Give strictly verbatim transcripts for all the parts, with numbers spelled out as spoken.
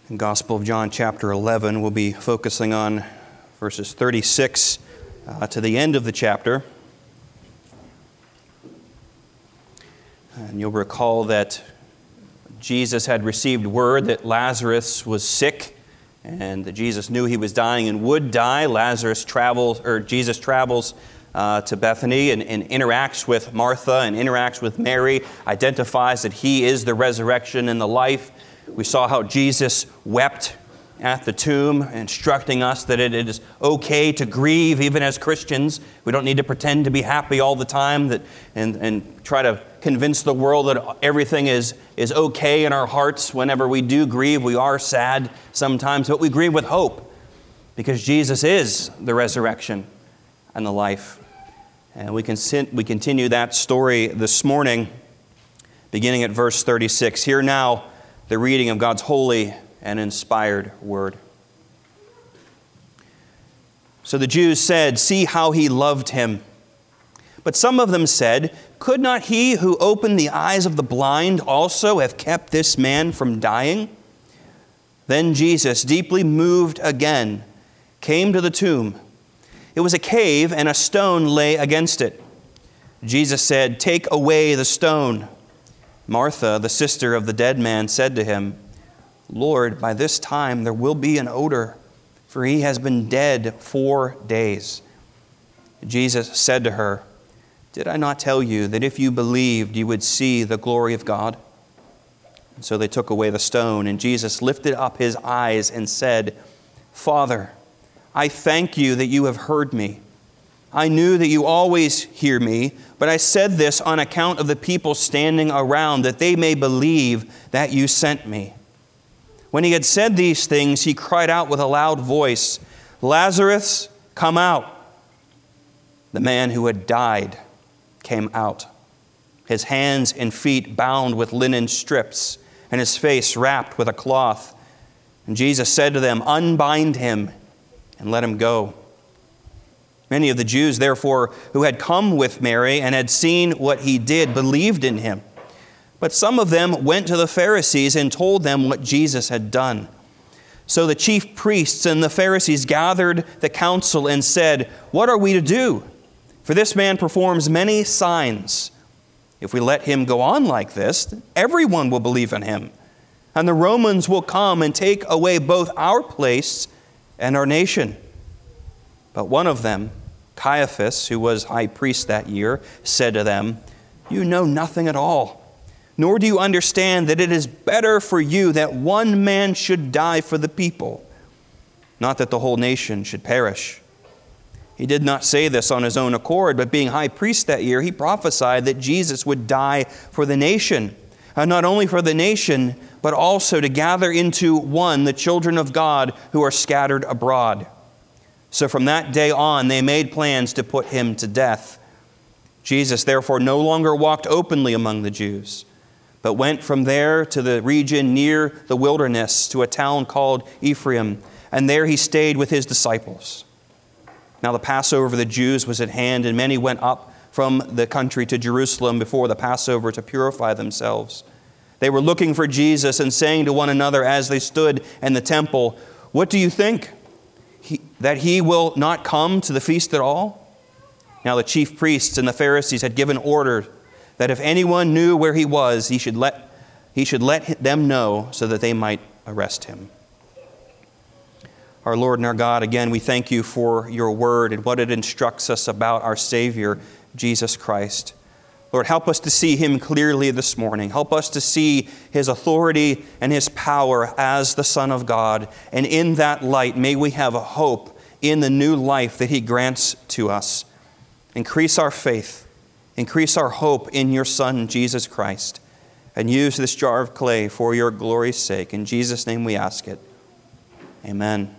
In Gospel of John chapter eleven, we'll be focusing on verses thirty-six uh, to the end of the chapter. And you'll recall that Jesus had received word that Lazarus was sick, and that Jesus knew he was dying and would die. Lazarus travels, or Jesus travels uh, to Bethany and, and interacts with Martha and interacts with Mary, identifies that he is the resurrection and the life. We saw how Jesus wept at the tomb, instructing us that it is okay to grieve even as Christians. We don't need to pretend to be happy all the time that, and, and try to convince the world that everything is, is okay in our hearts. Whenever we do grieve, we are sad sometimes, but we grieve with hope because Jesus is the resurrection and the life. And we can we continue that story this morning, beginning at verse thirty-six. Hear now the reading of God's holy and inspired word. So the Jews said, "See how he loved him." But some of them said, "Could not he who opened the eyes of the blind also have kept this man from dying?" Then Jesus, deeply moved again, came to the tomb. It was a cave, and a stone lay against it. Jesus said, "Take away the stone." Martha, the sister of the dead man, said to him, "Lord, by this time there will be an odor, for he has been dead four days." Jesus said to her, "Did I not tell you that if you believed, you would see the glory of God?" And so they took away the stone, and Jesus lifted up his eyes and said, "Father, I thank you that you have heard me. I knew that you always hear me, but I said this on account of the people standing around, that they may believe that you sent me." When he had said these things, he cried out with a loud voice, "Lazarus, come out." The man who had died came out, his hands and feet bound with linen strips, and his face wrapped with a cloth. And Jesus said to them, "Unbind him and let him go." Many of the Jews, therefore, who had come with Mary and had seen what he did, believed in him. But some of them went to the Pharisees and told them what Jesus had done. So the chief priests and the Pharisees gathered the council and said, "What are we to do? For this man performs many signs. If we let him go on like this, everyone will believe in him. And the Romans will come and take away both our place and our nation." But one of them, Caiaphas, who was high priest that year, said to them, "You know nothing at all, nor do you understand that it is better for you that one man should die for the people, not that the whole nation should perish." He did not say this on his own accord, but being high priest that year, he prophesied that Jesus would die for the nation, and not only for the nation, but also to gather into one the children of God who are scattered abroad. So from that day on, they made plans to put him to death. Jesus therefore no longer walked openly among the Jews, but went from there to the region near the wilderness to a town called Ephraim, and there he stayed with his disciples. Now the Passover of the Jews was at hand, and many went up from the country to Jerusalem before the Passover to purify themselves. They were looking for Jesus and saying to one another as they stood in the temple, "What do you think? He, that he will not come to the feast at all?" Now the chief priests and the Pharisees had given order that if anyone knew where he was, he should let, he should let them know so that they might arrest him. Our Lord and our God, again, we thank you for your word and what it instructs us about our Savior, Jesus Christ. Lord, help us to see him clearly this morning. Help us to see his authority and his power as the Son of God. And in that light, may we have a hope in the new life that he grants to us. Increase our faith. Increase our hope in your Son, Jesus Christ. And use this jar of clay for your glory's sake. In Jesus' name we ask it. Amen.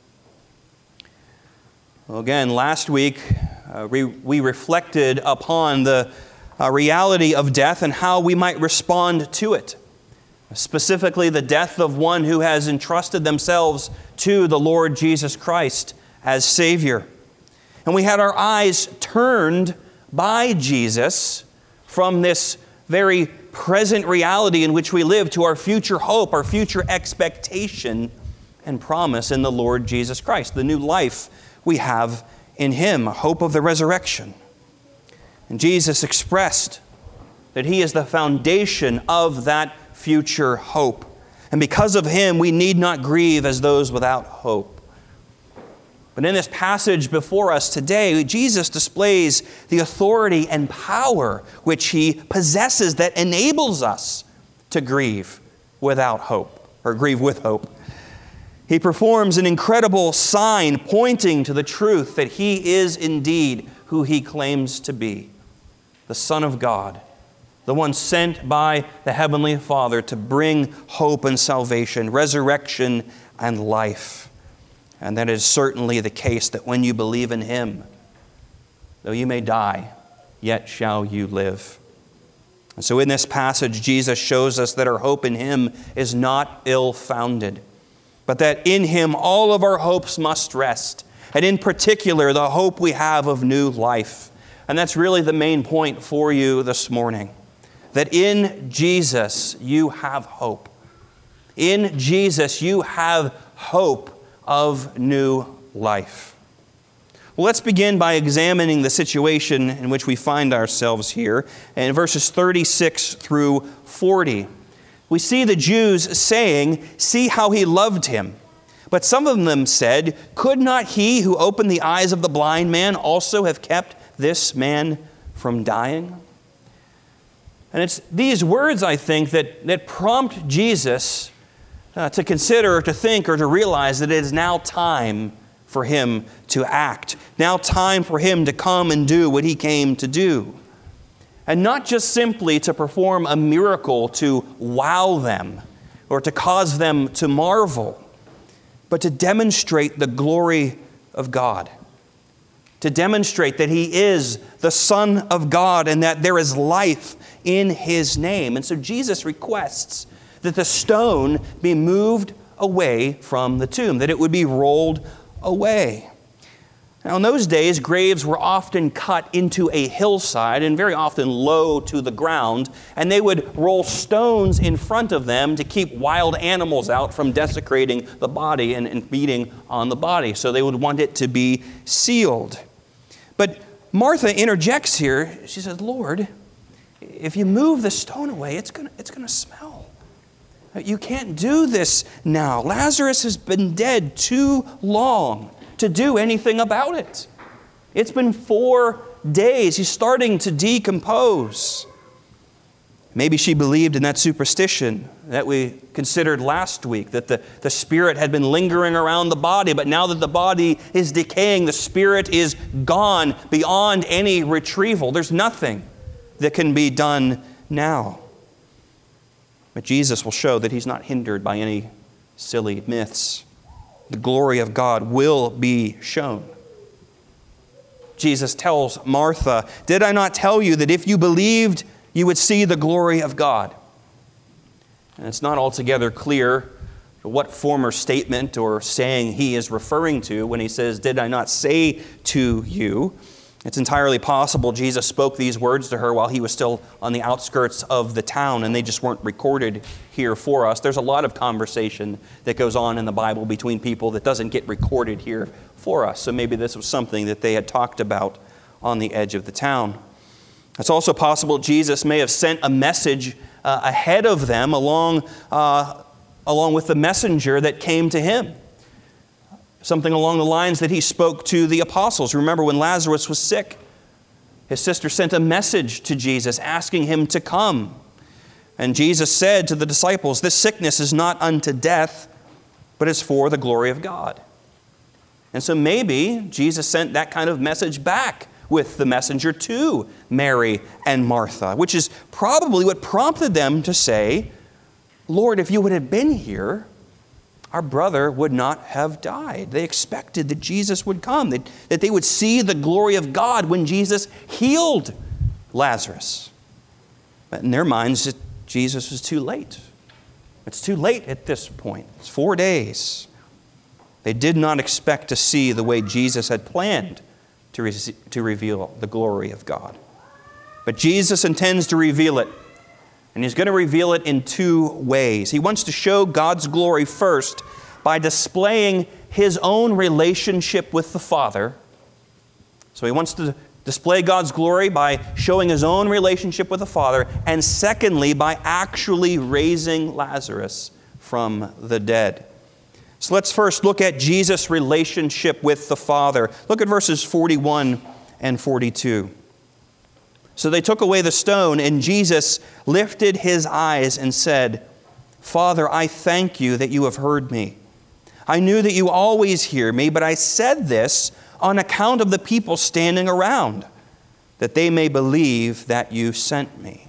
Well, again, last week uh, we, we reflected upon the Uh, reality of death and how we might respond to it. Specifically, the death of one who has entrusted themselves to the Lord Jesus Christ as Savior. And we had our eyes turned by Jesus from this very present reality in which we live, to our future hope, our future expectation and promise in the Lord Jesus Christ, the new life we have in Him, a hope of the resurrection. And Jesus expressed that He is the foundation of that future hope. And because of Him, we need not grieve as those without hope. But in this passage before us today, Jesus displays the authority and power which He possesses that enables us to grieve without hope, or grieve with hope. He performs an incredible sign pointing to the truth that He is indeed who He claims to be, the Son of God, the one sent by the Heavenly Father to bring hope and salvation, resurrection and life. And that is certainly the case, that when you believe in Him, though you may die, yet shall you live. And so in this passage, Jesus shows us that our hope in Him is not ill-founded, but that in Him all of our hopes must rest, and in particular, the hope we have of new life. And that's really the main point for you this morning, that in Jesus you have hope. In Jesus you have hope of new life. Well, let's begin by examining the situation in which we find ourselves here. In verses thirty-six through forty, we see the Jews saying, "See how He loved him." But some of them said, "Could not He who opened the eyes of the blind man also have kept this man from dying?" And it's these words, I think, that, that prompt Jesus Uh, to consider, or to think, or to realize that it is now time for Him to act. Now time for Him to come and do what He came to do. And not just simply to perform a miracle to wow them or to cause them to marvel, but to demonstrate the glory of God. To demonstrate that He is the Son of God and that there is life in His name. And so Jesus requests that the stone be moved away from the tomb, that it would be rolled away. Now, in those days, graves were often cut into a hillside and very often low to the ground, and they would roll stones in front of them to keep wild animals out from desecrating the body and, and feeding on the body. So they would want it to be sealed. But Martha interjects here. She says, "Lord, if you move the stone away, it's going it's going to smell. You can't do this now. Lazarus has been dead too long to do anything about it. It's been four days. He's starting to decompose." Maybe she believed in that superstition that we considered last week, that the, the spirit had been lingering around the body, but now that the body is decaying, the spirit is gone beyond any retrieval. There's nothing that can be done now. But Jesus will show that He's not hindered by any silly myths. The glory of God will be shown. Jesus tells Martha, "Did I not tell you that if you believed, you would see the glory of God?" And it's not altogether clear what former statement or saying He is referring to when He says, "Did I not say to you?" It's entirely possible Jesus spoke these words to her while He was still on the outskirts of the town, and they just weren't recorded here for us. There's a lot of conversation that goes on in the Bible between people that doesn't get recorded here for us. So maybe this was something that they had talked about on the edge of the town. It's also possible Jesus may have sent a message uh, ahead of them along, uh, along with the messenger that came to Him. Something along the lines that He spoke to the apostles. Remember when Lazarus was sick, his sister sent a message to Jesus asking Him to come. And Jesus said to the disciples, "This sickness is not unto death, but is for the glory of God." And so maybe Jesus sent that kind of message back with the messenger to Mary and Martha, which is probably what prompted them to say, "Lord, if you would have been here, our brother would not have died." They expected that Jesus would come, that, that they would see the glory of God when Jesus healed Lazarus. But in their minds, it, Jesus was too late. It's too late at this point. It's four days. They did not expect to see the way Jesus had planned to, re- to reveal the glory of God. But Jesus intends to reveal it And he's going to reveal it in two ways. He wants to show God's glory first by displaying his own relationship with the Father. So he wants to display God's glory by showing his own relationship with the Father. And secondly, by actually raising Lazarus from the dead. So let's first look at Jesus' relationship with the Father. Look at verses forty-one and forty-two. So they took away the stone, and Jesus lifted his eyes and said, Father, I thank you that you have heard me. I knew that you always hear me, but I said this on account of the people standing around, that they may believe that you sent me.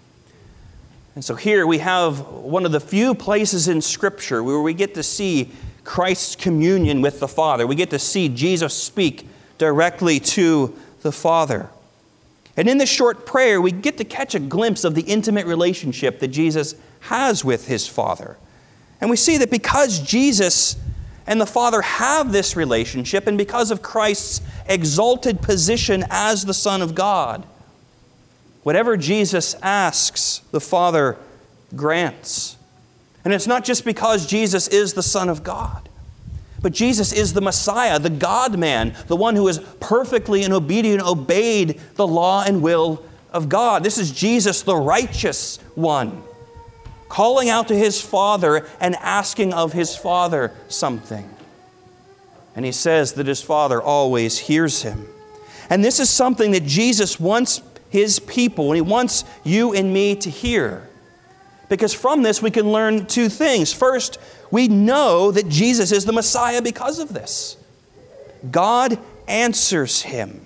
And so here we have one of the few places in Scripture where we get to see Christ's communion with the Father. We get to see Jesus speak directly to the Father. And in this short prayer, we get to catch a glimpse of the intimate relationship that Jesus has with his Father. And we see that because Jesus and the Father have this relationship, and because of Christ's exalted position as the Son of God, whatever Jesus asks, the Father grants. And it's not just because Jesus is the Son of God, but Jesus is the Messiah, the God-man, the one who has perfectly and obedient obeyed the law and will of God. This is Jesus, the righteous one, calling out to his Father and asking of his Father something. And he says that his Father always hears him. And this is something that Jesus wants his people, and he wants you and me to hear. Because from this we can learn two things. First, we know that Jesus is the Messiah because of this. God answers him.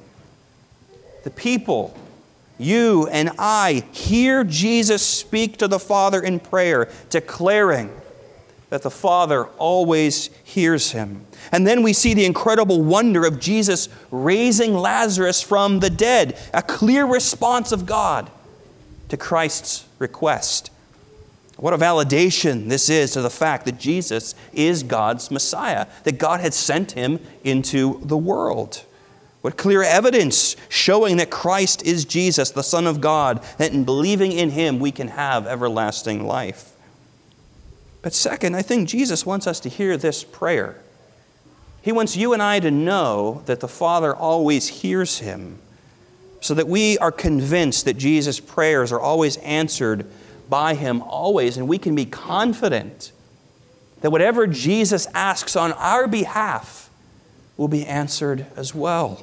The people, you and I, hear Jesus speak to the Father in prayer, declaring that the Father always hears him. And then we see the incredible wonder of Jesus raising Lazarus from the dead, a clear response of God to Christ's request. What a validation this is to the fact that Jesus is God's Messiah, that God had sent him into the world. What clear evidence showing that Christ is Jesus, the Son of God, that in believing in him we can have everlasting life. But second, I think Jesus wants us to hear this prayer. He wants you and I to know that the Father always hears him, so that we are convinced that Jesus' prayers are always answered by him always, and we can be confident that whatever Jesus asks on our behalf will be answered as well.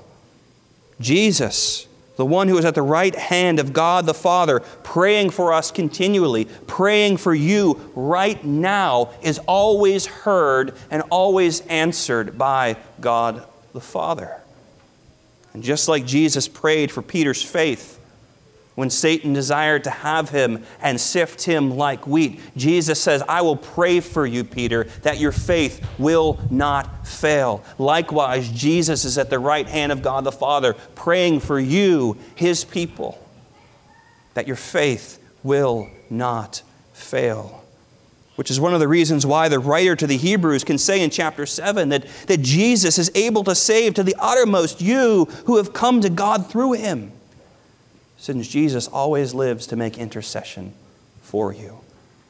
Jesus, the one who is at the right hand of God the Father, praying for us continually, praying for you right now, is always heard and always answered by God the Father. And just like Jesus prayed for Peter's faith when Satan desired to have him and sift him like wheat, Jesus says, I will pray for you, Peter, that your faith will not fail. Likewise, Jesus is at the right hand of God the Father, praying for you, his people, that your faith will not fail. Which is one of the reasons why the writer to the Hebrews can say in chapter seven that, that Jesus is able to save to the uttermost you who have come to God through him, since Jesus always lives to make intercession for you.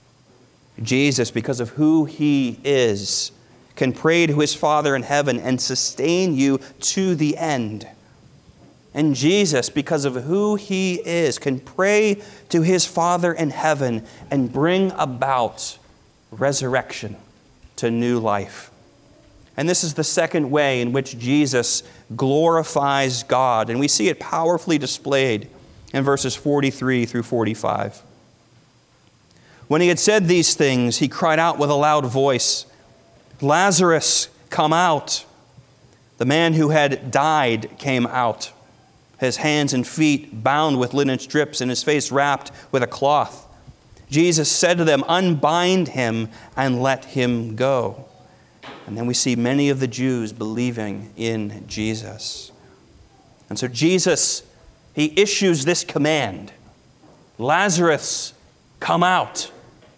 Jesus, because of who he is, can pray to his Father in heaven and sustain you to the end. And Jesus, because of who he is, can pray to his Father in heaven and bring about resurrection to new life. And this is the second way in which Jesus glorifies God. And we see it powerfully displayed in verses forty-three through forty-five. When he had said these things, he cried out with a loud voice, Lazarus, come out. The man who had died came out, his hands and feet bound with linen strips and his face wrapped with a cloth. Jesus said to them, unbind him and let him go. And then we see many of the Jews believing in Jesus. And so Jesus, he issues this command, Lazarus, come out.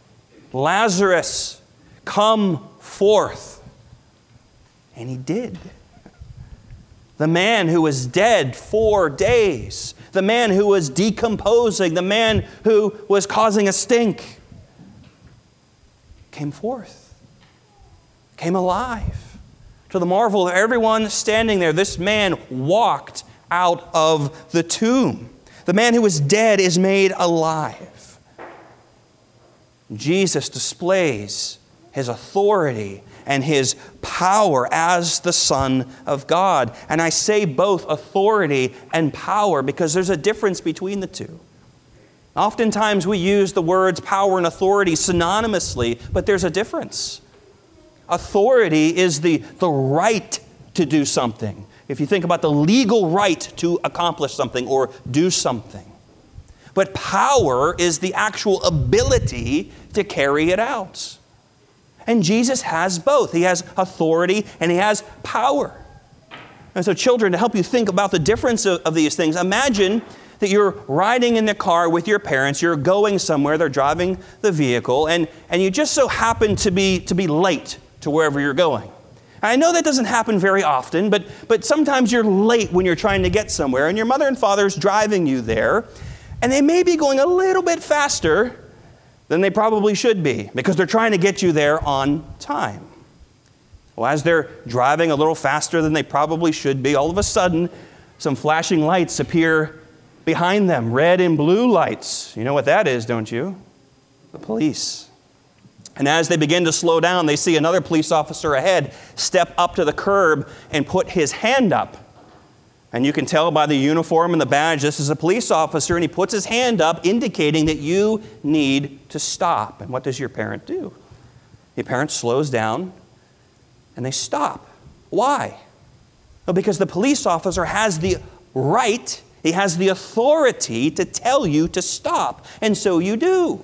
Lazarus, come forth. And he did. The man who was dead four days. The man who was decomposing. The man who was causing a stink. Came forth. Came alive. To the marvel of everyone standing there, this man walked out of the tomb. The man who was dead is made alive. Jesus displays his authority and his power as the Son of God. And I say both authority and power because there's a difference between the two. Oftentimes we use the words power and authority synonymously, but there's a difference. Authority is the, the right to do something. If you think about the legal right to accomplish something or do something. But power is the actual ability to carry it out. And Jesus has both. He has authority and he has power. And so children, to help you think about the difference of, of these things, imagine that you're riding in the car with your parents, you're going somewhere, they're driving the vehicle, and, and you just so happen to be, to be late to wherever you're going. And I know that doesn't happen very often, but, but sometimes you're late when you're trying to get somewhere, and your mother and father's driving you there, and they may be going a little bit faster than they probably should be, because they're trying to get you there on time. Well, as they're driving a little faster than they probably should be, all of a sudden, some flashing lights appear behind them, red and blue lights. You know what that is, don't you? The police. And as they begin to slow down, they see another police officer ahead step up to the curb and put his hand up. And you can tell by the uniform and the badge, this is a police officer, and he puts his hand up, indicating that you need to stop. And what does your parent do? Your parent slows down, and they stop. Why? Well, because the police officer has the right, he has the authority to tell you to stop. And so you do.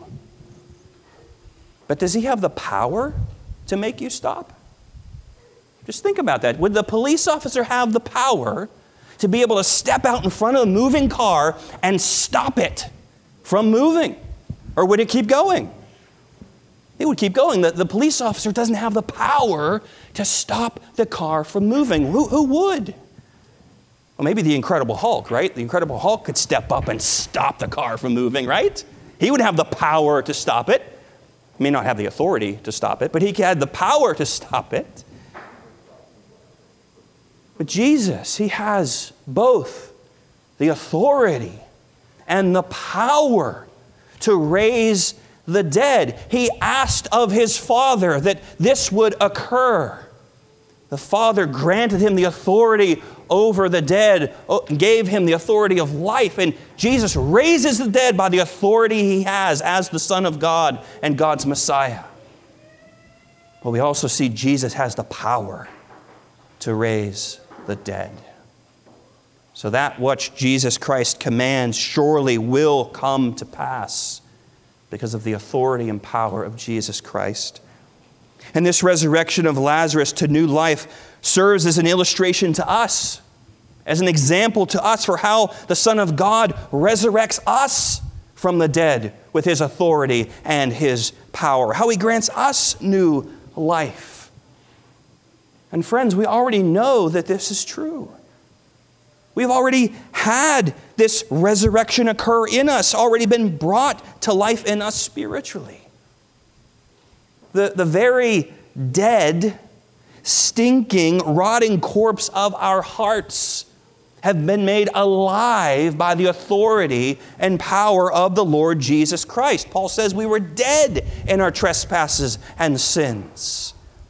But does he have the power to make you stop? Just think about that. Would the police officer have the power to be able to step out in front of a moving car and stop it from moving? Or would it keep going? It would keep going. The, the police officer doesn't have the power to stop the car from moving. Who, who would? Well, maybe the Incredible Hulk, right? The Incredible Hulk could step up and stop the car from moving, right? He would have the power to stop it. He may not have the authority to stop it, but he had the power to stop it. But Jesus, he has both the authority and the power to raise the dead. He asked of his Father that this would occur. The Father granted him the authority over the dead, gave him the authority of life, and Jesus raises the dead by the authority he has as the Son of God and God's Messiah. But we also see Jesus has the power to raise the dead. So that which Jesus Christ commands surely will come to pass because of the authority and power of Jesus Christ. And this resurrection of Lazarus to new life serves as an illustration to us, as an example to us for how the Son of God resurrects us from the dead with his authority and his power, how he grants us new life. And friends, we already know that this is true. We've already had this resurrection occur in us, already been brought to life in us spiritually. The, the very dead, stinking, rotting corpse of our hearts have been made alive by the authority and power of the Lord Jesus Christ. Paul says we were dead in our trespasses and sins.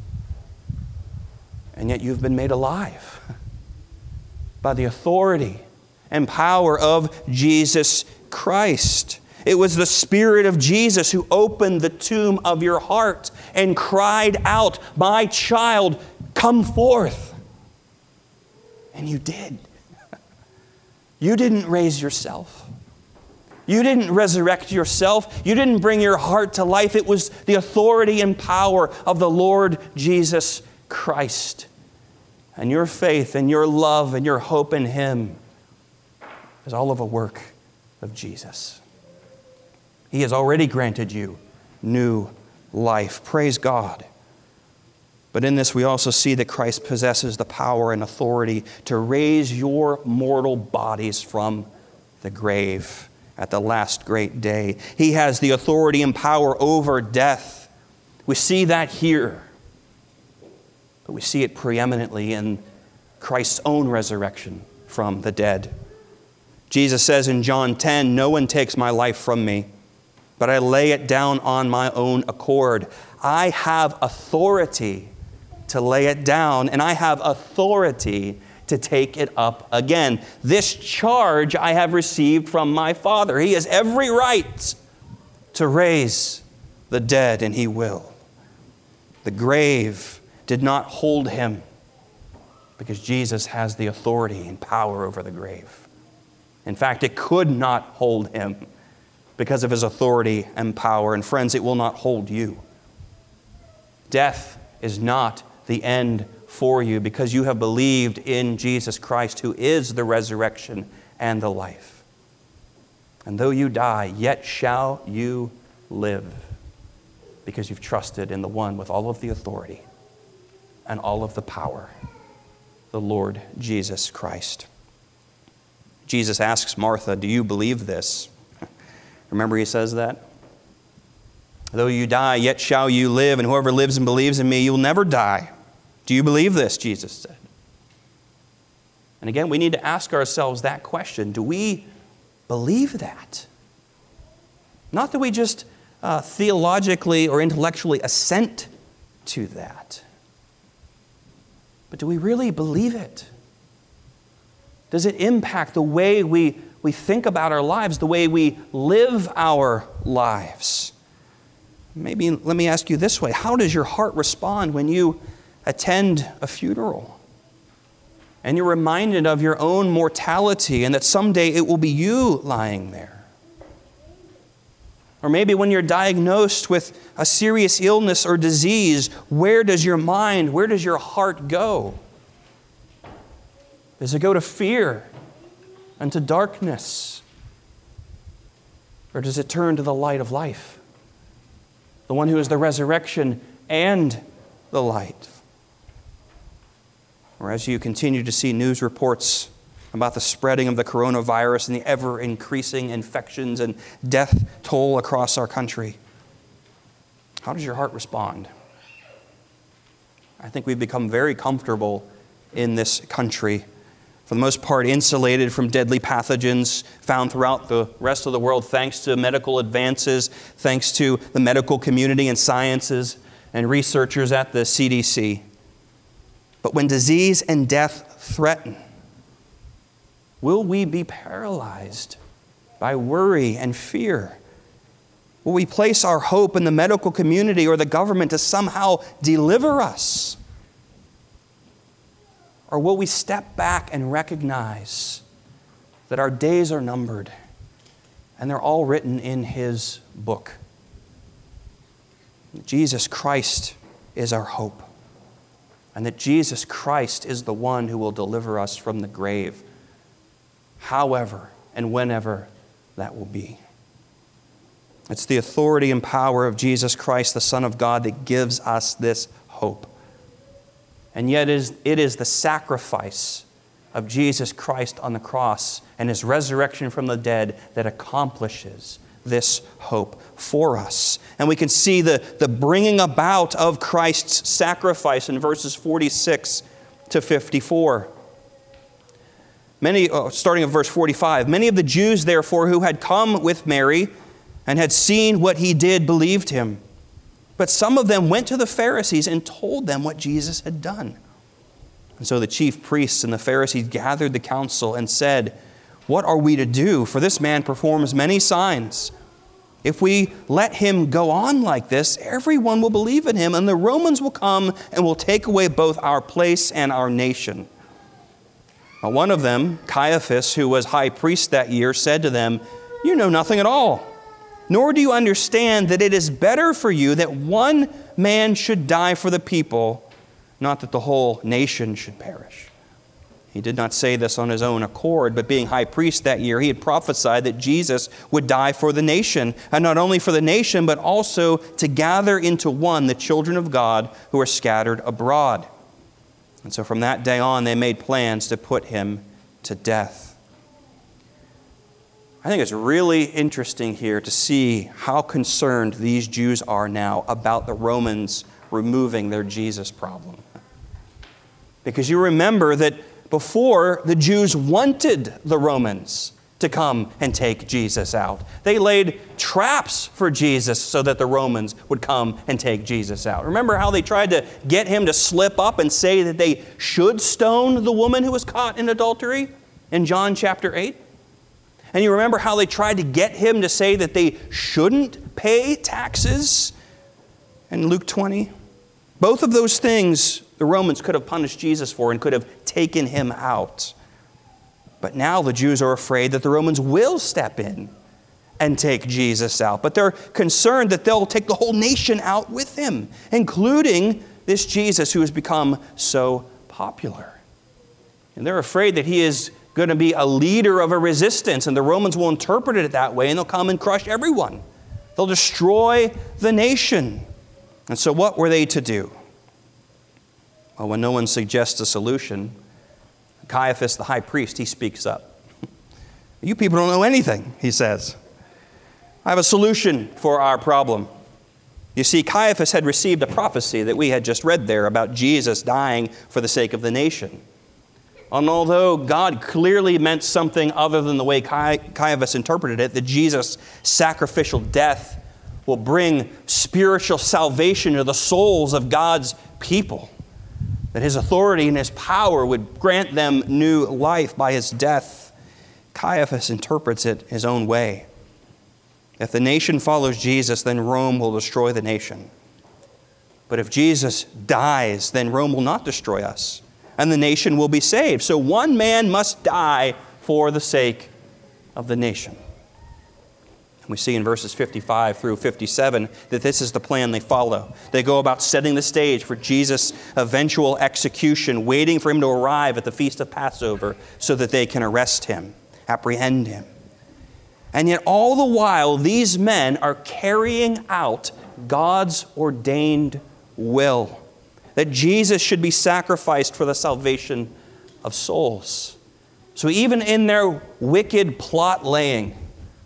And yet you've been made alive by the authority and power of Jesus Christ. It was the Spirit of Jesus who opened the tomb of your heart and cried out, "My child, come forth." And you did. You didn't raise yourself. You didn't resurrect yourself. You didn't bring your heart to life. It was the authority and power of the Lord Jesus Christ. And your faith and your love and your hope in him is all of a work of Jesus. He has already granted you new life. Praise God. But in this, we also see that Christ possesses the power and authority to raise your mortal bodies from the grave at the last great day. He has the authority and power over death. We see that here. But we see it preeminently in Christ's own resurrection from the dead. Jesus says in John ten, "No one takes my life from me, but I lay it down on my own accord. I have authority to lay it down, and I have authority to take it up again. This charge I have received from my Father." He has every right to raise the dead, and He will. The grave did not hold Him because Jesus has the authority and power over the grave. In fact, it could not hold Him because of His authority and power. And friends, it will not hold you. Death is not the end for you because you have believed in Jesus Christ, who is the resurrection and the life. And though you die, yet shall you live, because you've trusted in the one with all of the authority and all of the power, the Lord Jesus Christ. Jesus asks Martha, "Do you believe this?" Remember He says that? "Though you die, yet shall you live, and whoever lives and believes in me, you'll never die." Do you believe this? Jesus said. And again, we need to ask ourselves that question. Do we believe that? Not that we just uh, theologically or intellectually assent to that. But do we really believe it? Does it impact the way we, we think about our lives, the way we live our lives? Maybe let me ask you this way. How does your heart respond when you attend a funeral and you're reminded of your own mortality and that someday it will be you lying there? Or maybe when you're diagnosed with a serious illness or disease, where does your mind, where does your heart go? Does it go to fear and to darkness? Or does it turn to the light of life? The one who is the resurrection and the light. Or as you continue to see news reports about the spreading of the coronavirus and the ever-increasing infections and death toll across our country, how does your heart respond? I think we've become very comfortable in this country, for the most part insulated from deadly pathogens found throughout the rest of the world, thanks to medical advances, thanks to the medical community and sciences and researchers at the C D C. But when disease and death threaten, will we be paralyzed by worry and fear? Will we place our hope in the medical community or the government to somehow deliver us? Or will we step back and recognize that our days are numbered and they're all written in His book? Jesus Christ is our hope, and that Jesus Christ is the one who will deliver us from the grave, however and whenever that will be. It's the authority and power of Jesus Christ, the Son of God, that gives us this hope. And yet it is, it is the sacrifice of Jesus Christ on the cross and His resurrection from the dead that accomplishes this hope for us. And we can see the, the bringing about of Christ's sacrifice in verses forty-six to fifty-four. Many, oh, starting at verse forty-five, many of the Jews, therefore, who had come with Mary and had seen what He did, believed Him. But some of them went to the Pharisees and told them what Jesus had done. And so the chief priests and the Pharisees gathered the council and said, "What are we to do? For this man performs many signs. If we let him go on like this, everyone will believe in him, and the Romans will come and will take away both our place and our nation." Now, one of them, Caiaphas, who was high priest that year, said to them, "You know nothing at all, nor do you understand that it is better for you that one man should die for the people, not that the whole nation should perish." He did not say this on his own accord, but being high priest that year, he had prophesied that Jesus would die for the nation, and not only for the nation, but also to gather into one the children of God who are scattered abroad. And so from that day on, they made plans to put him to death. I think it's really interesting here to see how concerned these Jews are now about the Romans removing their Jesus problem. Because you remember that before, the Jews wanted the Romans to come and take Jesus out. They laid traps for Jesus so that the Romans would come and take Jesus out. Remember how they tried to get him to slip up and say that they should stone the woman who was caught in adultery in John chapter eight? And you remember how they tried to get him to say that they shouldn't pay taxes in Luke twenty? Both of those things the Romans could have punished Jesus for and could have taken him out. But now the Jews are afraid that the Romans will step in and take Jesus out. But they're concerned that they'll take the whole nation out with him, including this Jesus who has become so popular. And they're afraid that he is going to be a leader of a resistance, and the Romans will interpret it that way, and they'll come and crush everyone. They'll destroy the nation. And so what were they to do? Well, when no one suggests a solution, Caiaphas, the high priest, he speaks up. You people don't know anything, he says. I have a solution for our problem. You see, Caiaphas had received a prophecy that we had just read there about Jesus dying for the sake of the nation. And although God clearly meant something other than the way Caiaphas interpreted it, that Jesus' sacrificial death will bring spiritual salvation to the souls of God's people, that his authority and his power would grant them new life by his death, Caiaphas interprets it his own way. If the nation follows Jesus, then Rome will destroy the nation. But if Jesus dies, then Rome will not destroy us, and the nation will be saved. So one man must die for the sake of the nation. And we see in verses fifty-five through fifty-seven that this is the plan they follow. They go about setting the stage for Jesus' eventual execution, waiting for him to arrive at the Feast of Passover so that they can arrest him, apprehend him. And yet all the while, these men are carrying out God's ordained will, that Jesus should be sacrificed for the salvation of souls. So even in their wicked plot laying,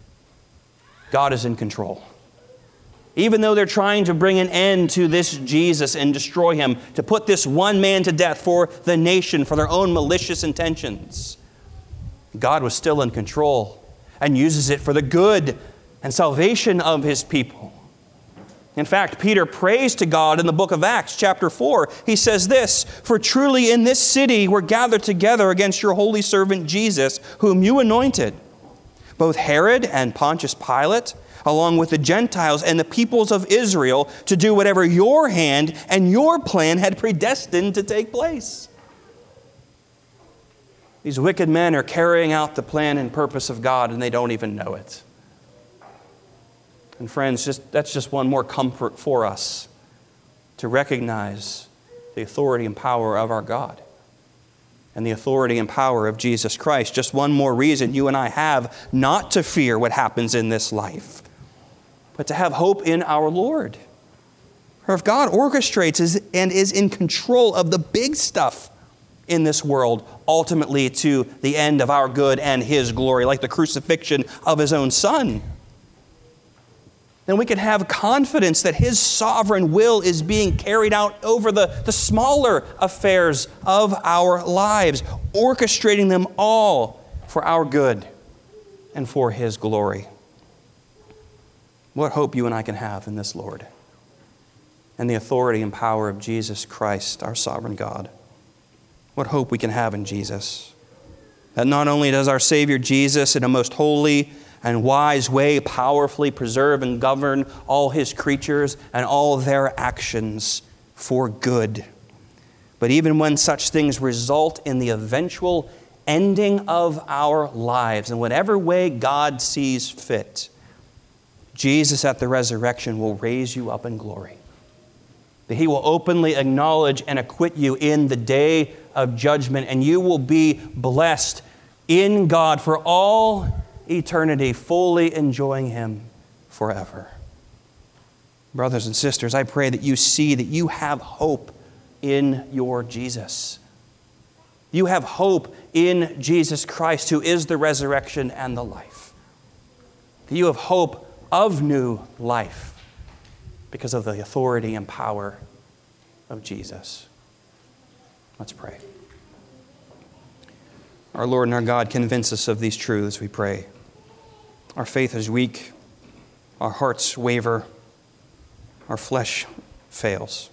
God is in control. Even though they're trying to bring an end to this Jesus and destroy him, to put this one man to death for the nation, for their own malicious intentions, God was still in control and uses it for the good and salvation of his people. In fact, Peter prays to God in the book of Acts, chapter four. He says this, "For truly in this city we're gathered together against your holy servant Jesus, whom you anointed, both Herod and Pontius Pilate, along with the Gentiles and the peoples of Israel, to do whatever your hand and your plan had predestined to take place." These wicked men are carrying out the plan and purpose of God, and they don't even know it. And friends, just, that's just one more comfort for us to recognize the authority and power of our God and the authority and power of Jesus Christ. Just one more reason you and I have not to fear what happens in this life, but to have hope in our Lord. For if God orchestrates and is in control of the big stuff in this world, ultimately to the end of our good and his glory, like the crucifixion of his own Son, then we can have confidence that his sovereign will is being carried out over the, the smaller affairs of our lives, orchestrating them all for our good and for his glory. What hope you and I can have in this Lord and the authority and power of Jesus Christ, our sovereign God. What hope we can have in Jesus. That not only does our Savior Jesus in a most holy and wise way powerfully preserve and govern all his creatures and all their actions for good, but even when such things result in the eventual ending of our lives, in whatever way God sees fit, Jesus at the resurrection will raise you up in glory. that he will openly acknowledge and acquit you in the day of judgment, and you will be blessed in God for all eternity, fully enjoying him forever. Brothers and sisters, I pray that you see that you have hope in your Jesus. You have hope in Jesus Christ, who is the resurrection and the life. That you have hope of new life because of the authority and power of Jesus. Let's pray. Our Lord and our God, convince us of these truths, we pray. Our faith is weak, our hearts waver, our flesh fails.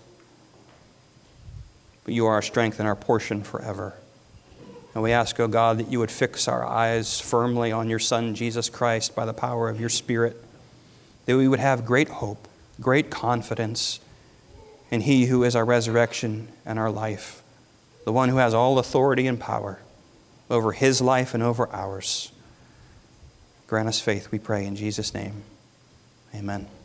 But you are our strength and our portion forever. And we ask, O God, that you would fix our eyes firmly on your Son, Jesus Christ, by the power of your Spirit, that we would have great hope, great confidence in he who is our resurrection and our life, the one who has all authority and power over his life and over ours. Grant us faith, we pray, in Jesus' name. Amen.